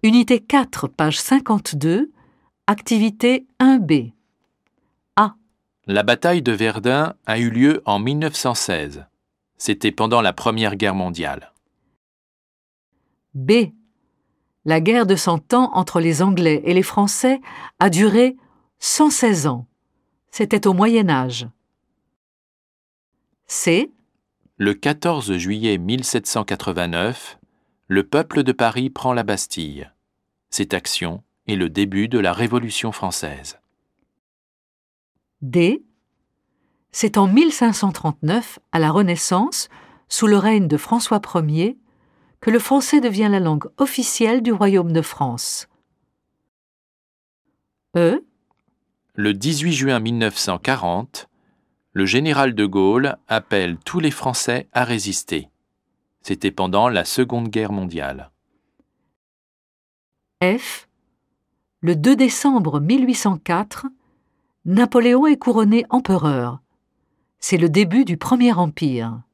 Unité 4, page 52, activité 1B. A. La bataille de Verdun a eu lieu en 1916. C'était pendant la Première Guerre mondiale. B. La guerre de 100 ans entre les Anglais et les Français a duré 116 ans. C'était au Moyen Âge. C. Le 14 juillet 1789, le peuple de Paris prend la Bastille. Cette action est le début de la Révolution française. D. C'est en 1539, à la Renaissance, sous le règne de François Ier, que le français devient la langue officielle du Royaume de France. E. Le 18 juin 1940, le général de Gaulle appelle tous les Français à résister. C'était pendant la Seconde Guerre mondiale. F. Le 2 décembre 1804, Napoléon est couronné empereur. C'est le début du Premier Empire.